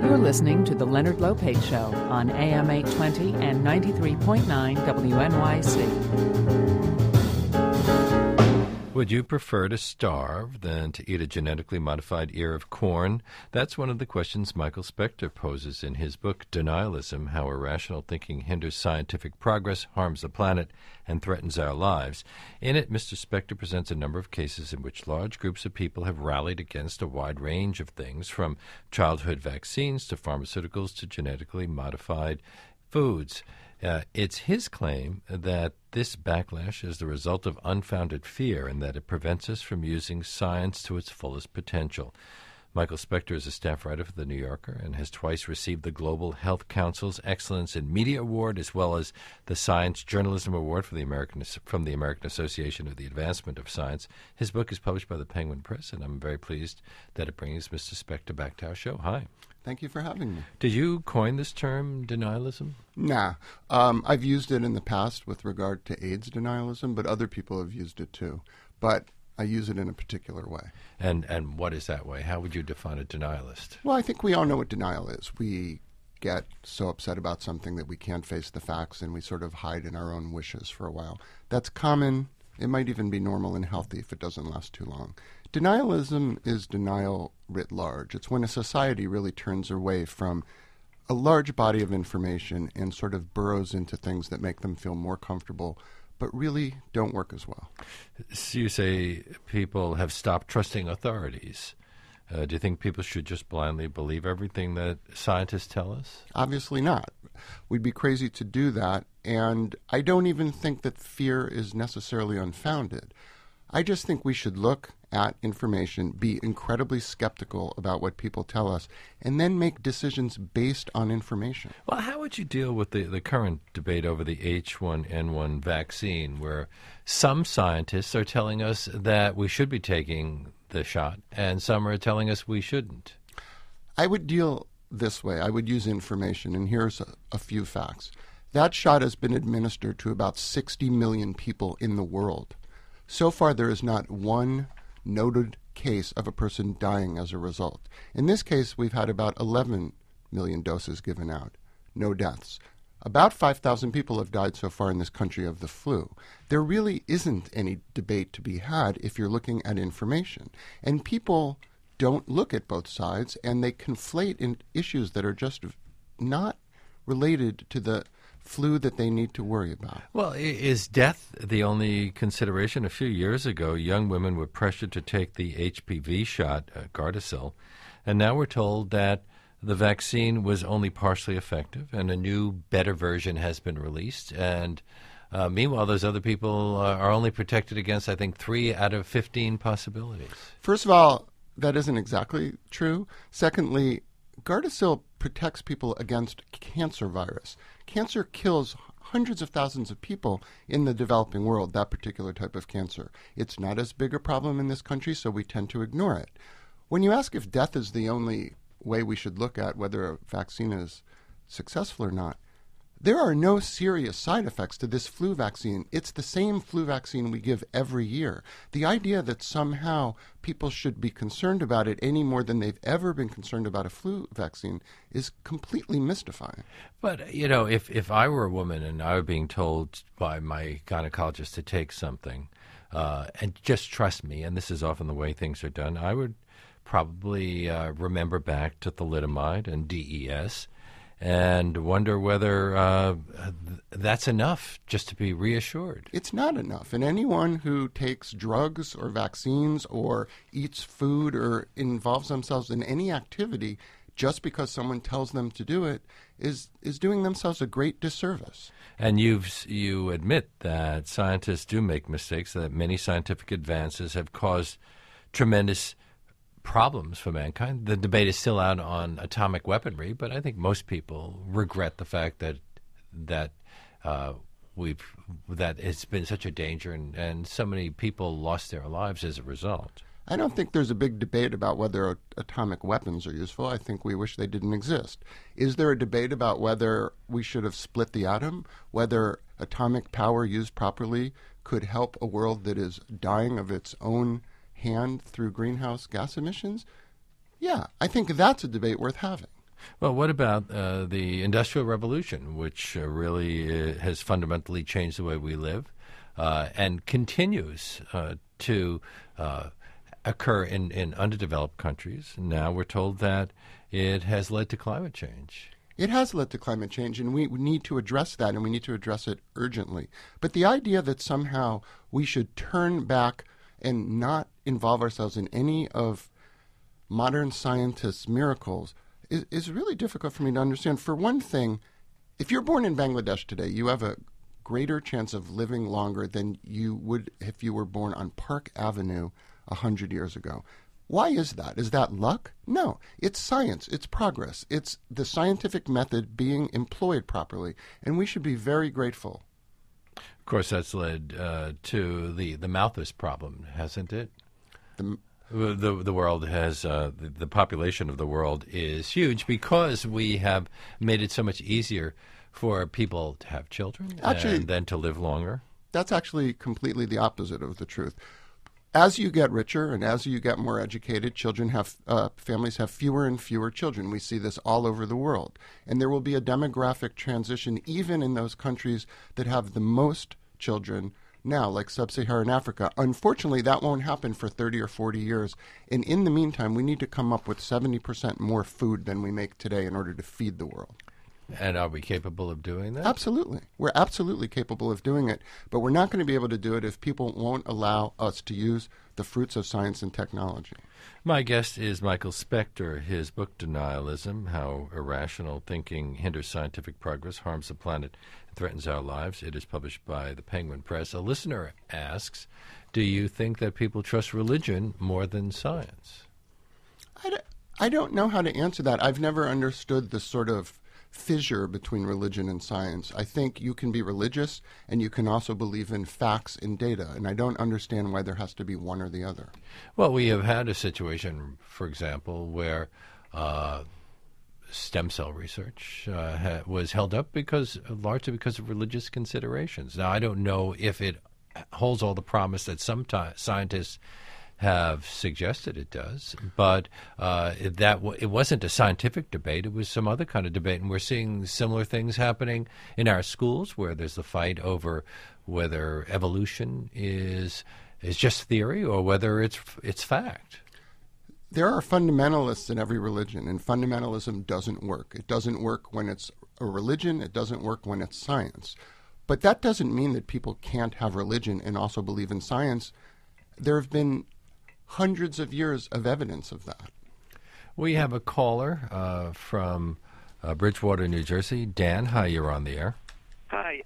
You're listening to The Leonard Lopate Show on AM 820 and 93.9 WNYC. Would you prefer to starve than to eat a genetically modified ear of corn? That's one of the questions Michael Specter poses in his book, Denialism, How Irrational Thinking Hinders Scientific Progress, Harms the Planet, and Threatens Our Lives. In it, Mr. Specter presents a number of cases in which large groups of people have rallied against a wide range of things, from childhood vaccines to pharmaceuticals to genetically modified foods. It's his claim that this backlash is the result of unfounded fear and that it prevents us from using science to its fullest potential. Michael Specter is a staff writer for The New Yorker and has twice received the Global Health Council's Excellence in Media Award, as well as the Science Journalism Award from the American Association of the Advancement of Science. His book is published by the Penguin Press, and I'm very pleased that it brings Mr. Specter back to our show. Hi. Thank you for having me. Did you coin this term, denialism? Nah. I've used it in the past with regard to AIDS denialism, but other people have used it too. But I use it in a particular way. And what is that way? How would you define a denialist? Well, I think we all know what denial is. We get so upset about something that we can't face the facts, and we sort of hide in our own wishes for a while. That's common. It might even be normal and healthy if it doesn't last too long. Denialism is denial writ large. It's when a society really turns away from a large body of information and sort of burrows into things that make them feel more comfortable, but really don't work as well. So you say people have stopped trusting authorities. Do you think people should just blindly believe everything that scientists tell us? Obviously not. We'd be crazy to do that, and I don't even think that fear is necessarily unfounded. I just think we should look at information, be incredibly skeptical about what people tell us, and then make decisions based on information. Well, how would you deal with the current debate over the H1N1 vaccine, where some scientists are telling us that we should be taking the shot, and some are telling us we shouldn't? I would deal this way. I would use information, and here's a few facts. That shot has been administered to about 60 million people in the world. So far, there is not one noted case of a person dying as a result. In this case, we've had about 11 million doses given out. No deaths. About 5,000 people have died so far in this country of the flu. There really isn't any debate to be had if you're looking at information. And people don't look at both sides, and they conflate in issues that are just not related to the flu that they need to worry about. Well, is death the only consideration? A few years ago, young women were pressured to take the HPV shot, Gardasil, and now we're told that the vaccine was only partially effective and a new, better version has been released. And meanwhile, those other people are only protected against, I think, 3 out of 15 possibilities. First of all, that isn't exactly true. Secondly, Gardasil protects people against cancer virus. Cancer kills hundreds of thousands of people in the developing world, that particular type of cancer. It's not as big a problem in this country, so we tend to ignore it. When you ask if death is the only way we should look at whether a vaccine is successful or not, there are no serious side effects to this flu vaccine. It's the same flu vaccine we give every year. The idea that somehow people should be concerned about it any more than they've ever been concerned about a flu vaccine is completely mystifying. But, you know, if I were a woman and I were being told by my gynecologist to take something, and just trust me, and this is often the way things are done, I would probably remember back to thalidomide and DES and wonder whether that's enough just to be reassured. It's not enough. And anyone who takes drugs or vaccines or eats food or involves themselves in any activity just because someone tells them to do it is doing themselves a great disservice. And you admit that scientists do make mistakes, that many scientific advances have caused tremendous problems for mankind. The debate is still out on atomic weaponry, but I think most people regret the fact that it's been such a danger and so many people lost their lives as a result. I don't think there's a big debate about whether atomic weapons are useful. I think we wish they didn't exist. Is there a debate about whether we should have split the atom, whether atomic power used properly could help a world that is dying of its own hand through greenhouse gas emissions? Yeah, I think that's a debate worth having. Well, what about the Industrial Revolution, which really has fundamentally changed the way we live and continues to occur in underdeveloped countries? Now we're told that it has led to climate change. It has led to climate change, and we need to address that, and we need to address it urgently. But the idea that somehow we should turn back and not involve ourselves in any of modern scientists' miracles is really difficult for me to understand. For one thing, if you're born in Bangladesh today, you have a greater chance of living longer than you would if you were born on Park Avenue 100 years ago. Why is that? Is that luck? No. It's science. It's progress. It's the scientific method being employed properly, and we should be very grateful. Of course, that's led to the Malthus problem, hasn't it? The world has the population of the world is huge because we have made it so much easier for people to have children and then to live longer. That's actually completely the opposite of the truth. As you get richer and as you get more educated, families have fewer and fewer children. We see this all over the world. And there will be a demographic transition even in those countries that have the most children now, like sub-Saharan Africa. Unfortunately, that won't happen for 30 or 40 years. And in the meantime, we need to come up with 70% more food than we make today in order to feed the world. And are we capable of doing that? Absolutely. We're absolutely capable of doing it, but we're not going to be able to do it if people won't allow us to use the fruits of science and technology. My guest is Michael Specter. His book, Denialism, How Irrational Thinking Hinders Scientific Progress, Harms the Planet, and Threatens Our Lives. It is published by the Penguin Press. A listener asks, do you think that people trust religion more than science? I don't know how to answer that. I've never understood the sort of fissure between religion and science. I think you can be religious and you can also believe in facts and data, and I don't understand why there has to be one or the other. Well, we have had a situation, for example, where stem cell research was held up largely because of religious considerations. Now, I don't know if it holds all the promise that some scientists have suggested it does, but it wasn't a scientific debate. It was some other kind of debate, and we're seeing similar things happening in our schools where there's the fight over whether evolution is just theory or whether it's fact. There are fundamentalists in every religion, and fundamentalism doesn't work. It doesn't work when it's a religion. It doesn't work when it's science. But that doesn't mean that people can't have religion and also believe in science. There have been hundreds of years of evidence of that. We have a caller from Bridgewater, New Jersey. Dan, hi, you're on the air. Hi.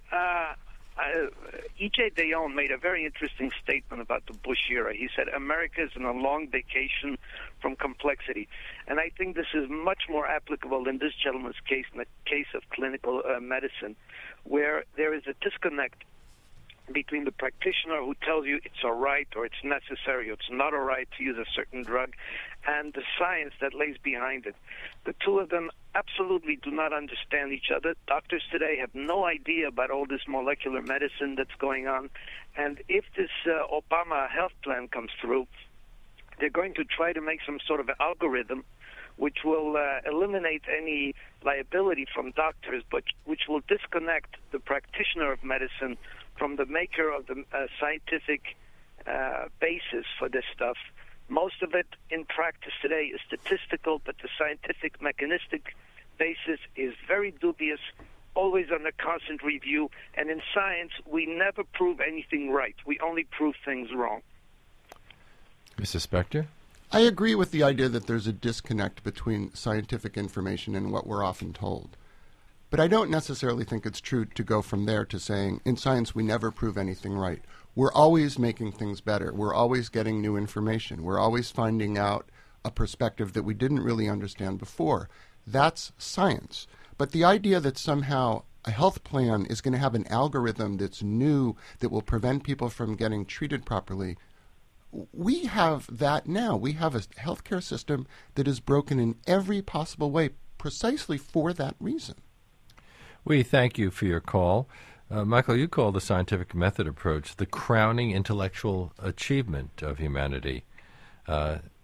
E.J. Dionne made a very interesting statement about the Bush era. He said America is on a long vacation from complexity. And I think this is much more applicable in this gentleman's case, in the case of clinical medicine, where there is a disconnect between the practitioner who tells you it's all right or it's necessary or it's not all right to use a certain drug and the science that lays behind it. The two of them absolutely do not understand each other. Doctors today have no idea about all this molecular medicine that's going on. And if this Obama health plan comes through, they're going to try to make some sort of algorithm which will eliminate any liability from doctors, but which will disconnect the practitioner of medicine from the maker of the scientific basis for this stuff. Most of it in practice today is statistical, but the scientific mechanistic basis is very dubious, always under constant review. And in science, we never prove anything right. We only prove things wrong. Mr. Specter? I agree with the idea that there's a disconnect between scientific information and what we're often told. But I don't necessarily think it's true to go from there to saying, in science, we never prove anything right. We're always making things better. We're always getting new information. We're always finding out a perspective that we didn't really understand before. That's science. But the idea that somehow a health plan is going to have an algorithm that's new that will prevent people from getting treated properly, we have that now. We have a healthcare system that is broken in every possible way precisely for that reason. We thank you for your call. Michael, you call the scientific method approach the crowning intellectual achievement of humanity.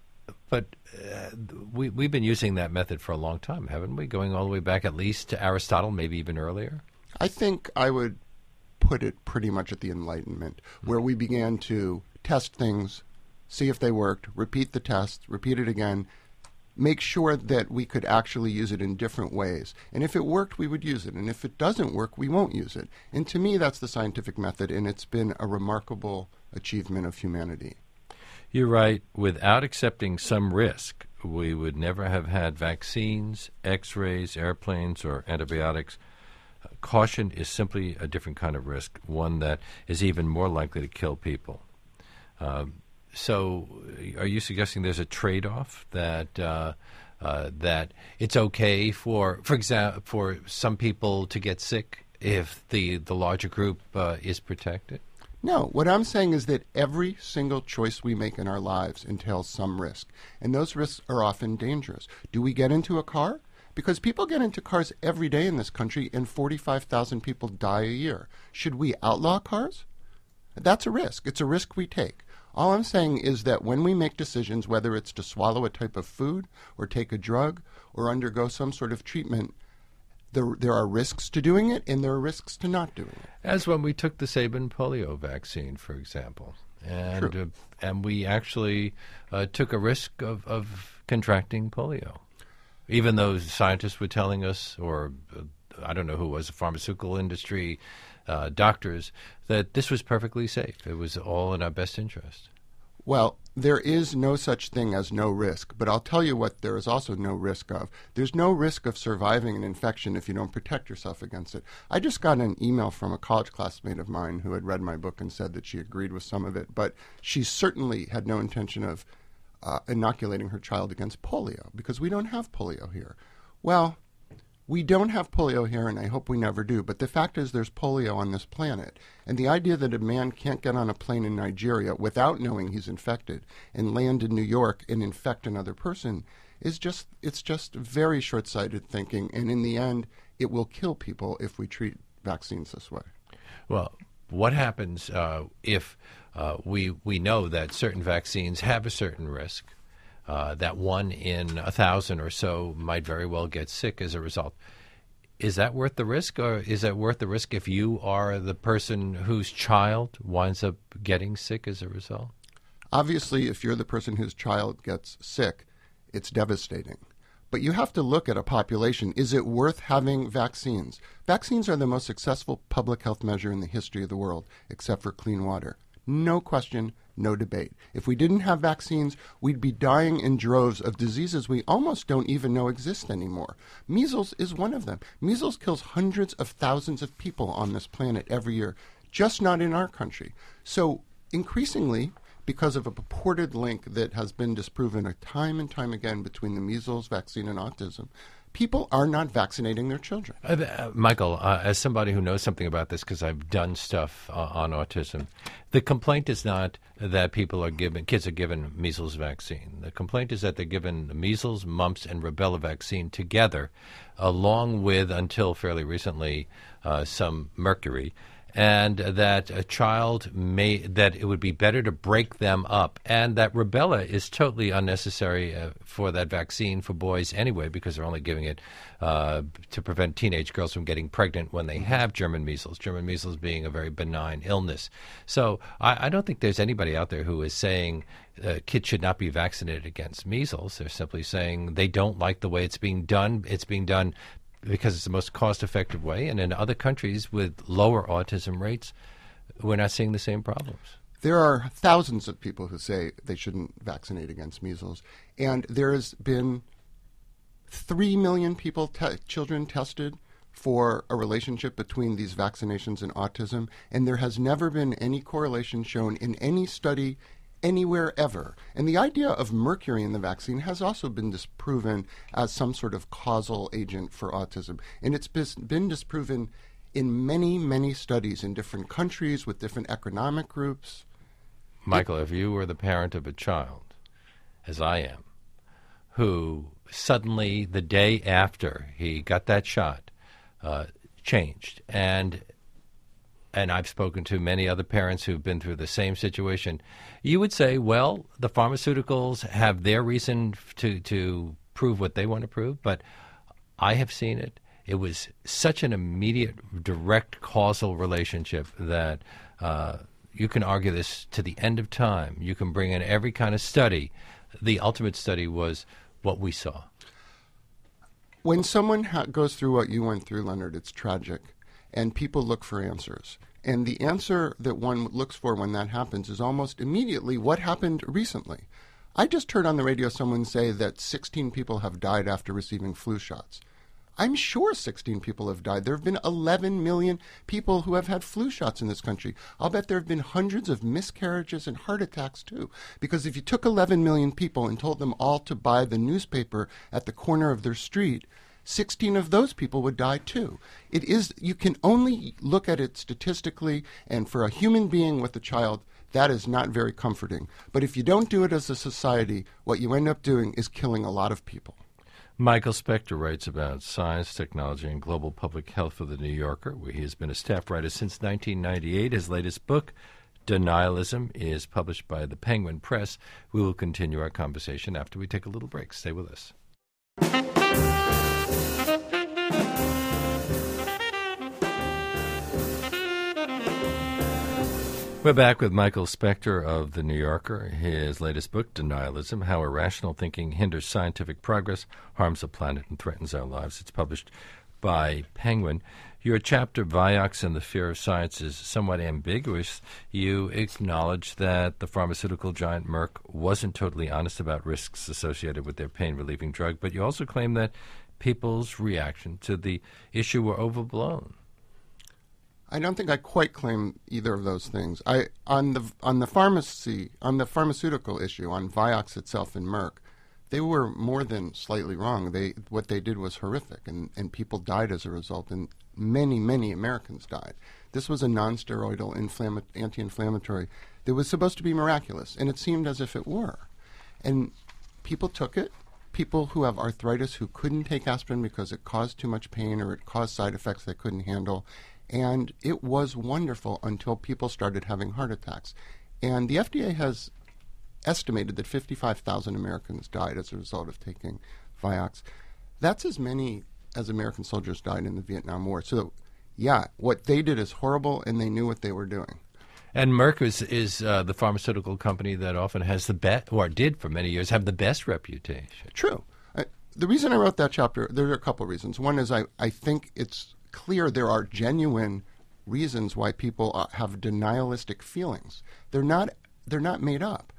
But we've been using that method for a long time, haven't we? Going all the way back at least to Aristotle, maybe even earlier? I think I would put it pretty much at the Enlightenment, where we began to test things, see if they worked, repeat the test, repeat it again, make sure that we could actually use it in different ways. And if it worked, we would use it. And if it doesn't work, we won't use it. And to me, that's the scientific method, and it's been a remarkable achievement of humanity. You're right. Without accepting some risk, we would never have had vaccines, X-rays, airplanes, or antibiotics. Caution is simply a different kind of risk, one that is even more likely to kill people. So are you suggesting there's a trade-off that that it's okay for example, for some people to get sick if the larger group is protected? No, what I'm saying is that every single choice we make in our lives entails some risk, and those risks are often dangerous. Do we get into a car? Because people get into cars every day in this country, and 45,000 people die a year. Should we outlaw cars? That's a risk. It's a risk we take. All I'm saying is that when we make decisions, whether it's to swallow a type of food or take a drug or undergo some sort of treatment, there are risks to doing it, and there are risks to not doing it. As when we took the Sabin polio vaccine, for example, and we actually took a risk of contracting polio, even though scientists were telling us, or I don't know who was, the pharmaceutical industry, doctors, that this was perfectly safe. It was all in our best interest. Well, there is no such thing as no risk, but I'll tell you what there is also no risk of. There's no risk of surviving an infection if you don't protect yourself against it. I just got an email from a college classmate of mine who had read my book and said that she agreed with some of it, but she certainly had no intention of inoculating her child against polio, because we don't have polio here. Well, we don't have polio here, and I hope we never do, but the fact is there's polio on this planet. And the idea that a man can't get on a plane in Nigeria without knowing he's infected and land in New York and infect another person is just very short-sighted thinking, and in the end, it will kill people if we treat vaccines this way. Well, what happens if we know that certain vaccines have a certain risk? That 1 in 1,000 or so might very well get sick as a result. Is that worth the risk, or is that worth the risk if you are the person whose child winds up getting sick as a result? Obviously, if you're the person whose child gets sick, it's devastating. But you have to look at a population. Is it worth having vaccines? Vaccines are the most successful public health measure in the history of the world, except for clean water. No question, no debate. If we didn't have vaccines, we'd be dying in droves of diseases we almost don't even know exist anymore. Measles is one of them. Measles kills hundreds of thousands of people on this planet every year, just not in our country. So increasingly, because of a purported link that has been disproven time and time again between the measles vaccine and autism, people are not vaccinating their children. Michael, as somebody who knows something about this because I've done stuff on autism, the complaint is not that kids are given measles vaccine. The complaint is that they're given the measles, mumps, and rubella vaccine together, along with, until fairly recently, some mercury. And that that it would be better to break them up, and that rubella is totally unnecessary for that vaccine for boys anyway, because they're only giving it to prevent teenage girls from getting pregnant when they have German measles being a very benign illness. So I don't think there's anybody out there who is saying kids should not be vaccinated against measles. They're simply saying they don't like the way it's being done. It's being done because it's the most cost-effective way, and in other countries with lower autism rates, we're not seeing the same problems. There are thousands of people who say they shouldn't vaccinate against measles, and there has been 3 million children tested for a relationship between these vaccinations and autism, and there has never been any correlation shown in any study anywhere ever. And the idea of mercury in the vaccine has also been disproven as some sort of causal agent for autism. And it's been disproven in many, many studies in different countries with different economic groups. Michael, if you were the parent of a child, as I am, who suddenly, the day after he got that shot, changed, and and I've spoken to many other parents who've been through the same situation, you would say, well, the pharmaceuticals have their reason to prove what they want to prove, but I have seen it. It was such an immediate, direct causal relationship that you can argue this to the end of time. You can bring in every kind of study. The ultimate study was what we saw. When someone goes through what you went through, Leonard, it's tragic, and people look for answers. And the answer that one looks for when that happens is almost immediately what happened recently. I just heard on the radio someone say that 16 people have died after receiving flu shots. I'm sure 16 people have died. There have been 11 million people who have had flu shots in this country. I'll bet there have been hundreds of miscarriages and heart attacks, too. Because if you took 11 million people and told them all to buy the newspaper at the corner of their street, 16 of those people would die, too. You can only look at it statistically, and for a human being with a child, that is not very comforting. But if you don't do it as a society, what you end up doing is killing a lot of people. Michael Specter writes about science, technology, and global public health for The New Yorker, where he has been a staff writer since 1998. His latest book, Denialism, is published by the Penguin Press. We will continue our conversation after we take a little break. Stay with us. We're back with Michael Specter of The New Yorker. His latest book, Denialism, How Irrational Thinking Hinders Scientific Progress, Harms the Planet, and Threatens Our Lives. It's published by Penguin. Your chapter, Vioxx and the Fear of Science, is somewhat ambiguous. You acknowledge that the pharmaceutical giant Merck wasn't totally honest about risks associated with their pain-relieving drug, but you also claim that people's reaction to the issue were overblown. I don't think I quite claim either of those things. On the pharmaceutical issue, on Vioxx itself and Merck, they were more than slightly wrong. What they did was horrific, and people died as a result, and many Americans died. This was a non-steroidal anti-inflammatory that was supposed to be miraculous, and it seemed as if it were. And people took it. People who have arthritis who couldn't take aspirin because it caused too much pain or it caused side effects they couldn't handle. And it was wonderful until people started having heart attacks. And the FDA has estimated that 55,000 Americans died as a result of taking Vioxx. That's as many as American soldiers died in the Vietnam War. So, yeah, what they did is horrible, and they knew what they were doing. And Merck is the pharmaceutical company that often has the best, or did for many years, have the best reputation. True. The reason I wrote that chapter, there are a couple of reasons. One is I think it's clear there are genuine reasons why people have denialistic feelings. They're not made up.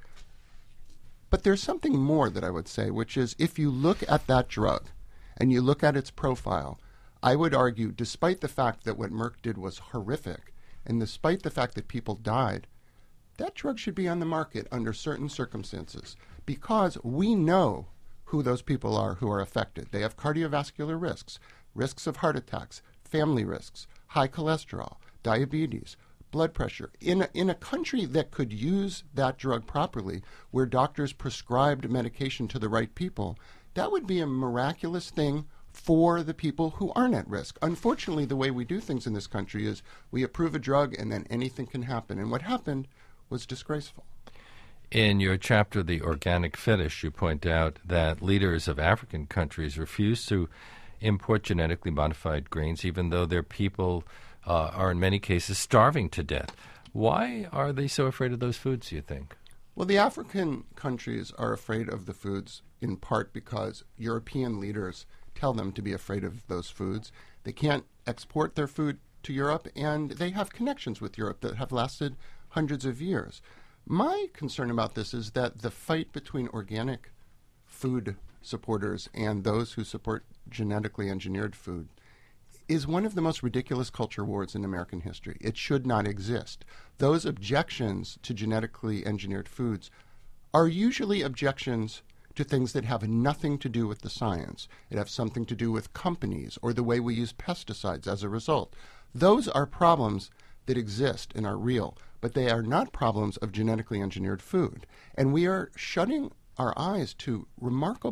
But there's something more that I would say, which is if you look at that drug and you look at its profile, I would argue, despite the fact that what Merck did was horrific, and despite the fact that people died, that drug should be on the market under certain circumstances because we know who those people are who are affected. They have cardiovascular risks of heart attacks, family risks, high cholesterol, diabetes, blood pressure. In a country that could use that drug properly, where doctors prescribed medication to the right people, that would be a miraculous thing for the people who aren't at risk. Unfortunately, the way we do things in this country is we approve a drug and then anything can happen. And what happened was disgraceful. In your chapter, The Organic Fetish, you point out that leaders of African countries refuse to import genetically modified grains, even though their people are in many cases starving to death. Why are they so afraid of those foods, do you think? Well, the African countries are afraid of the foods in part because European leaders tell them to be afraid of those foods. They can't export their food to Europe, and they have connections with Europe that have lasted hundreds of years. My concern about this is that the fight between organic food supporters and those who support genetically engineered food is one of the most ridiculous culture wars in American history. It should not exist. Those objections to genetically engineered foods are usually objections to things that have nothing to do with the science. It has something to do with companies or the way we use pesticides as a result. Those are problems that exist and are real, but they are not problems of genetically engineered food. And we are shutting our eyes to remarkable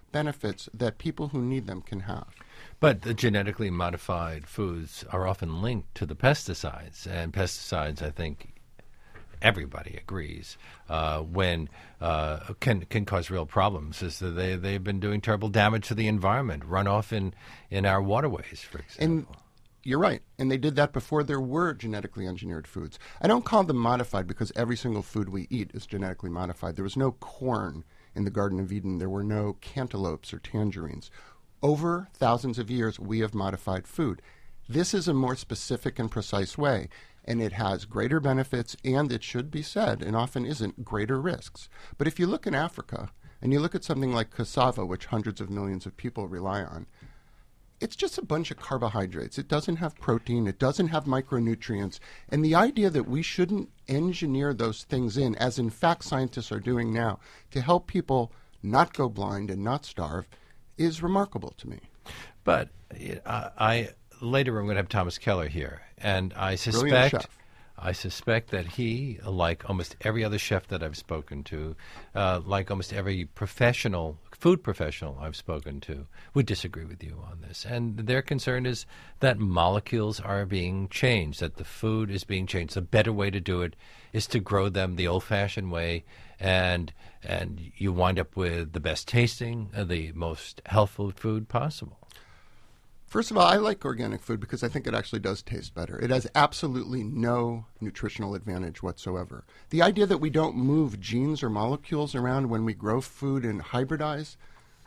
benefits that people who need them can have. But the genetically modified foods are often linked to the pesticides, and pesticides, I think, everybody agrees, can cause real problems. Is that they've been doing terrible damage to the environment, runoff in our waterways, for example. And you're right. And they did that before there were genetically engineered foods. I don't call them modified because every single food we eat is genetically modified. There was no corn in the Garden of Eden. There were no cantaloupes or tangerines. Over thousands of years, we have modified food. This is a more specific and precise way, and it has greater benefits and, it should be said, and often isn't, greater risks. But if you look in Africa and you look at something like cassava, which hundreds of millions of people rely on, it's just a bunch of carbohydrates. It doesn't have protein. It doesn't have micronutrients. And the idea that we shouldn't engineer those things in, as in fact scientists are doing now, to help people not go blind and not starve, is remarkable to me. But later I'm going to have Thomas Keller here, and I Brilliant suspect chef. I suspect that he, like almost every other chef that I've spoken to, like almost every food professional I've spoken to, would disagree with you on this. And their concern is that molecules are being changed, that the food is being changed. The better way to do it is to grow them the old-fashioned way, and you wind up with the best tasting, the most healthful food possible. First of all, I like organic food because I think it actually does taste better. It has absolutely no nutritional advantage whatsoever. The idea that we don't move genes or molecules around when we grow food and hybridize.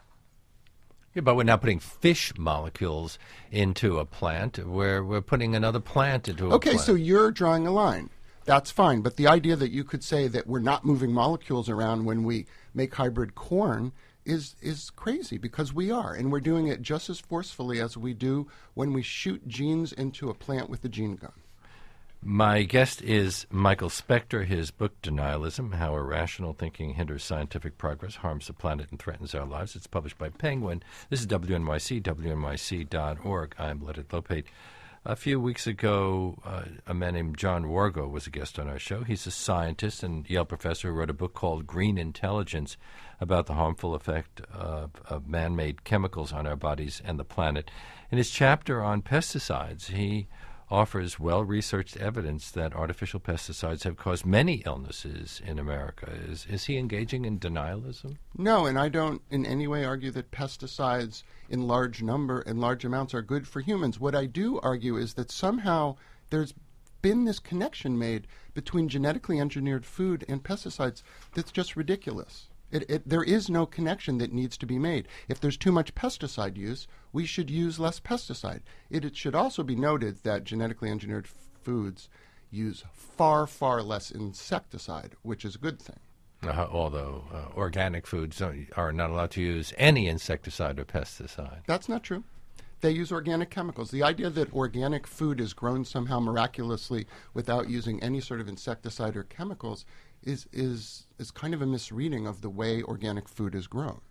Yeah, but we're not putting fish molecules into a plant. We're putting another plant into a plant. Okay, so you're drawing a line. That's fine. But the idea that you could say that we're not moving molecules around when we make hybrid corn is crazy, because we are, and we're doing it just as forcefully as we do when we shoot genes into a plant with a gene gun. My guest is Michael Specter. His book, Denialism, How Irrational Thinking Hinders Scientific Progress, Harms the Planet, and Threatens Our Lives. It's published by Penguin. This is WNYC, WNYC.org. I'm Leonard Lopate. A few weeks ago, a man named John Wargo was a guest on our show. He's a scientist and Yale professor who wrote a book called Green Intelligence about the harmful effect of man-made chemicals on our bodies and the planet. In his chapter on pesticides, he offers well-researched evidence that artificial pesticides have caused many illnesses in America. Is he engaging in denialism? No, and I don't in any way argue that pesticides in large amounts are good for humans. What I do argue is that somehow there's been this connection made between genetically engineered food and pesticides that's just ridiculous. There is no connection that needs to be made. If there's too much pesticide use, we should use less pesticide. It should also be noted that genetically engineered foods use far, far less insecticide, which is a good thing. Although organic foods are not allowed to use any insecticide or pesticide. That's not true. They use organic chemicals. The idea that organic food is grown somehow miraculously without using any sort of insecticide or chemicals is kind of a misreading of the way organic food is grown.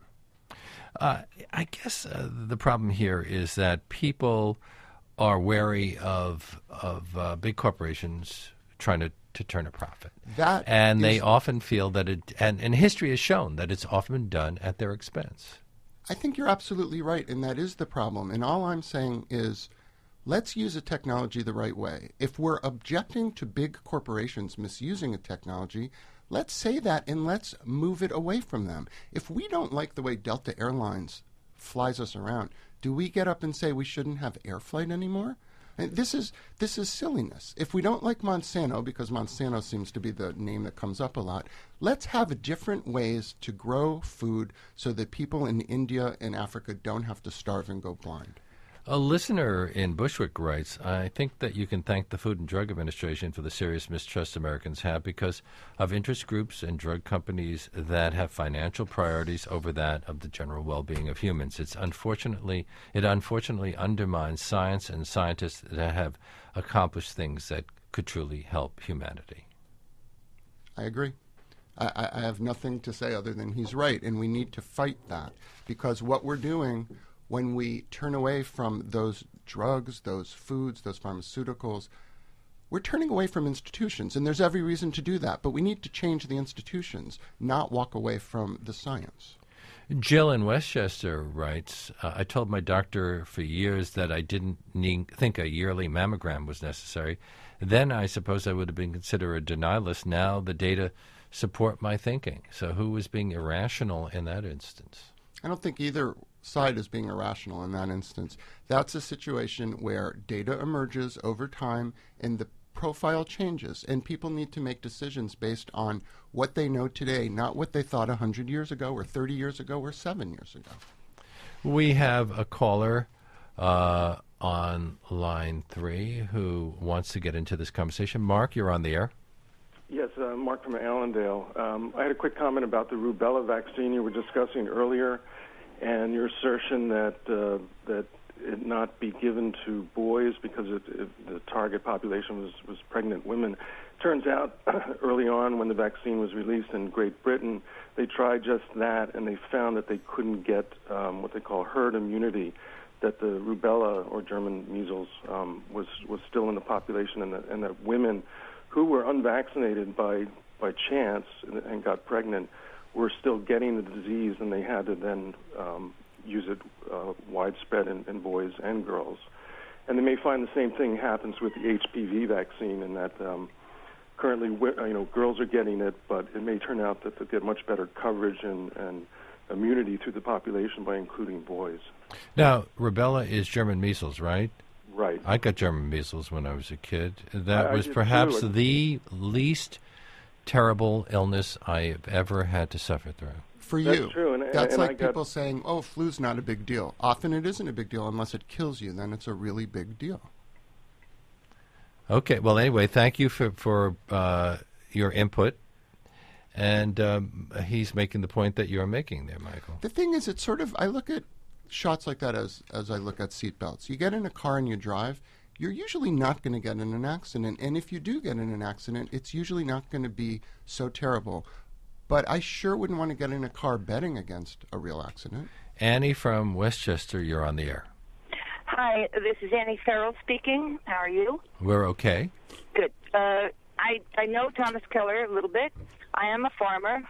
I guess the problem here is that people are wary of big corporations trying to turn a profit. They often feel that and history has shown that it's often been done at their expense. I think you're absolutely right, and that is the problem. And all I'm saying is, let's use a technology the right way. If we're objecting to big corporations misusing a technology, let's say that and let's move it away from them. If we don't like the way Delta Airlines flies us around, do we get up and say we shouldn't have air flight anymore? And this is silliness. If we don't like Monsanto, because Monsanto seems to be the name that comes up a lot, let's have different ways to grow food so that people in India and Africa don't have to starve and go blind. A listener in Bushwick writes, I think that you can thank the Food and Drug Administration for the serious mistrust Americans have because of interest groups and drug companies that have financial priorities over that of the general well-being of humans. It unfortunately undermines science and scientists that have accomplished things that could truly help humanity. I agree. I have nothing to say other than he's right, and we need to fight that, because what we're doing when we turn away from those drugs, those foods, those pharmaceuticals, we're turning away from institutions, and there's every reason to do that. But we need to change the institutions, not walk away from the science. Jill in Westchester writes, I told my doctor for years that I didn't think a yearly mammogram was necessary. Then I suppose I would have been considered a denialist. Now the data support my thinking. So who was being irrational in that instance? I don't think either side is being irrational in that instance. That's a situation where data emerges over time and the profile changes, and people need to make decisions based on what they know today, not what they thought 100 years ago or 30 years ago or 7 years ago. We have a caller on line 3 who wants to get into this conversation. Mark, you're on the air. Yes, Mark from Allendale. I had a quick comment about the rubella vaccine you were discussing earlier, and your assertion that it not be given to boys because the target population was pregnant women. Turns out early on when the vaccine was released in Great Britain, they tried just that, and they found that they couldn't get what they call herd immunity, that the rubella or German measles was still in the population, and that women who were unvaccinated by chance and got pregnant were still getting the disease, and they had to then use it widespread in boys and girls. And they may find the same thing happens with the HPV vaccine, in that currently girls are getting it, but it may turn out that they'll get much better coverage and immunity through the population by including boys. Now, rubella is German measles, right? Right. I got German measles when I was a kid. That I was did perhaps too. the least terrible illness I have ever had to suffer through. For That's you, true, that's and like I got- people saying, oh, flu's not a big deal. Often it isn't a big deal unless it kills you. Then it's a really big deal. Okay. Well, anyway, thank you for your input. And he's making the point that you're making there, Michael. The thing is, it's sort of, I look at shots like that as I look at seatbelts. You get in a car and you drive, you're usually not going to get in an accident. And if you do get in an accident, it's usually not going to be so terrible. But I sure wouldn't want to get in a car betting against a real accident. Annie from Westchester, you're on the air. Hi, this is Annie Farrell speaking. How are you? We're okay. Good. I know Thomas Keller a little bit. I am a farmer,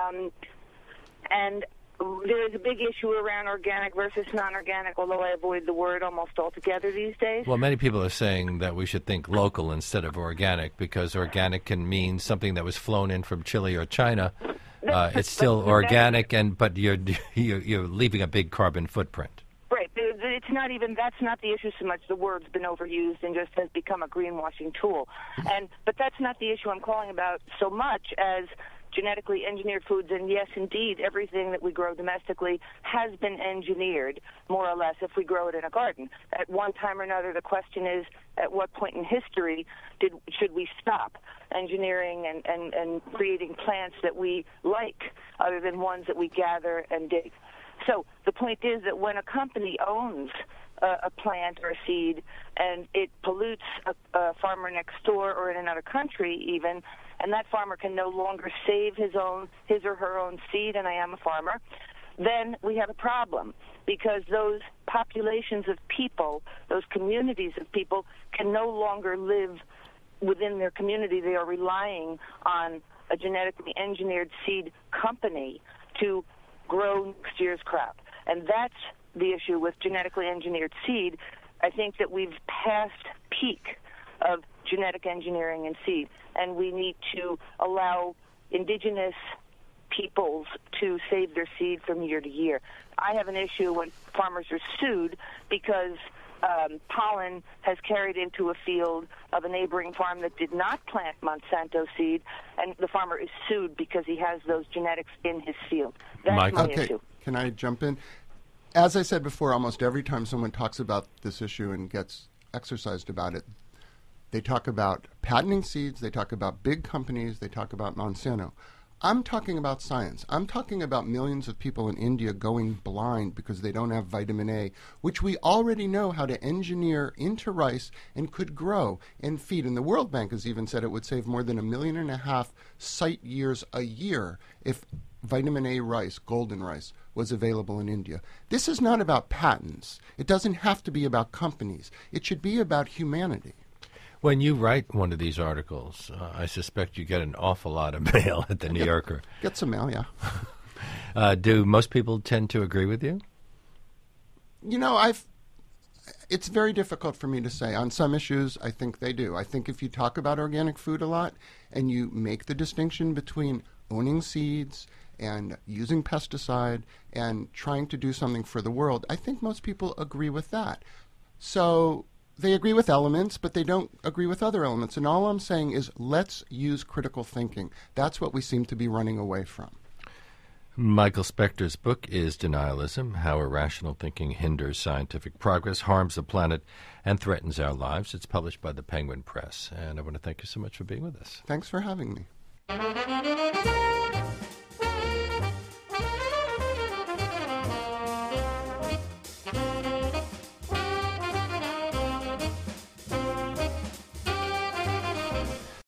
and there is a big issue around organic versus non-organic, although I avoid the word almost altogether these days. Well, many people are saying that we should think local instead of organic, because organic can mean something that was flown in from Chile or China. It's still organic, but you're leaving a big carbon footprint. Right. It's not even, that's not the issue so much. The word's been overused and just has become a greenwashing tool. But that's not the issue I'm calling about so much as genetically engineered foods. And yes, indeed, everything that we grow domestically has been engineered, more or less, if we grow it in a garden. At one time or another, the question is, at what point in history should we stop engineering and creating plants that we like, other than ones that we gather and dig? So the point is that when a company owns a plant or a seed and it pollutes a farmer next door or in another country even, and that farmer can no longer save his or her own seed, and I am a farmer, then we have a problem, because those populations of people, those communities of people, can no longer live within their community. They are relying on a genetically engineered seed company to grow next year's crop. And that's the issue with genetically engineered seed. I think that we've passed peak of genetic engineering in seed, and we need to allow indigenous peoples to save their seed from year to year. I have an issue when farmers are sued because pollen has carried into a field of a neighboring farm that did not plant Monsanto seed, and the farmer is sued because he has those genetics in his field. That's Michael? my issue. Can I jump in? As I said before, almost every time someone talks about this issue and gets exercised about it, they talk about patenting seeds, they talk about big companies, they talk about Monsanto. I'm talking about science. I'm talking about millions of people in India going blind because they don't have vitamin A, which we already know how to engineer into rice and could grow and feed. And the World Bank has even said it would save more than 1.5 million site years a year if vitamin A rice, golden rice, was available in India. This is not about patents. It doesn't have to be about companies. It should be about humanity. When you write one of these articles, I suspect you get an awful lot of mail at the New Yorker. Get some mail, yeah. Do most people tend to agree with you? You know, it's very difficult for me to say. On some issues, I think they do. I think if you talk about organic food a lot and you make the distinction between owning seeds and using pesticide and trying to do something for the world, I think most people agree with that. So they agree with elements, but they don't agree with other elements. And all I'm saying is let's use critical thinking. That's what we seem to be running away from. Michael Spector's book is Denialism, How Irrational Thinking Hinders Scientific Progress, Harms the Planet, and Threatens Our Lives. It's published by the Penguin Press. And I want to thank you so much for being with us. Thanks for having me.